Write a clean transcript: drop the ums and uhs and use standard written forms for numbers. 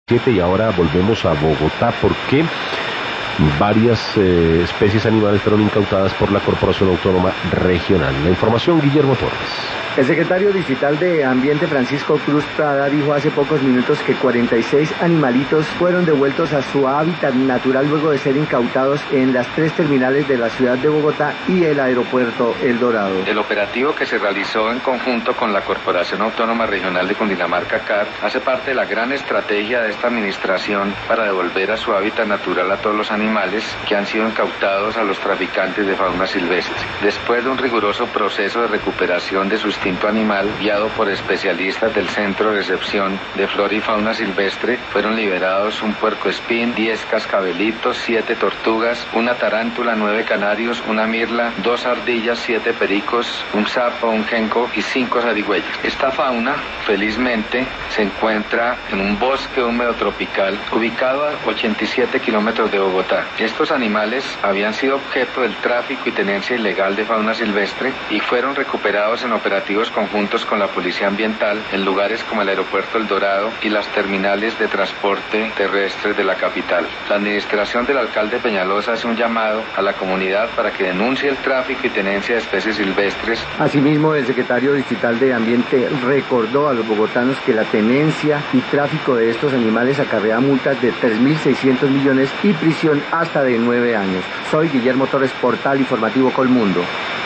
Y ahora volvemos a Bogotá porque varias especies animales fueron incautadas por la Corporación Autónoma Regional. La información, Guillermo Torres. El secretario distrital de Ambiente, Francisco Cruz Prada, dijo hace pocos minutos que 46 animalitos fueron devueltos a su hábitat natural luego de ser incautados en las 3 terminales de la ciudad de Bogotá y el aeropuerto El Dorado. El operativo que se realizó en conjunto con la Corporación Autónoma Regional de Cundinamarca, CAR, hace parte de la gran estrategia de esta administración para devolver a su hábitat natural a todos los animales que han sido incautados a los traficantes de fauna silvestre. Después de un riguroso proceso de recuperación de su instinto animal, guiado por especialistas del Centro de Recepción de Flora y Fauna Silvestre, fueron liberados un puercoespín, 10 cascabelitos, 7 tortugas, una tarántula, 9 canarios, una mirla, 2 ardillas, 7 pericos, un sapo, un genco y 5 zarigüeyas. Esta fauna, felizmente, se encuentra en un bosque húmedo tropical ubicado a 87 kilómetros de Bogotá. Estos animales habían sido objeto del tráfico y tenencia ilegal de fauna silvestre y fueron recuperados en operativos conjuntos con la Policía Ambiental en lugares como el aeropuerto El Dorado y las terminales de transporte terrestre de la capital. La administración del alcalde Peñalosa hace un llamado a la comunidad para que denuncie el tráfico y tenencia de especies silvestres. Asimismo, el secretario distrital de Ambiente recordó a los bogotanos que la tenencia y tráfico de estos animales acarrea multas de 3.600 millones y prisión hasta de 9 años. Soy Guillermo Torres, Portal Informativo Colmundo.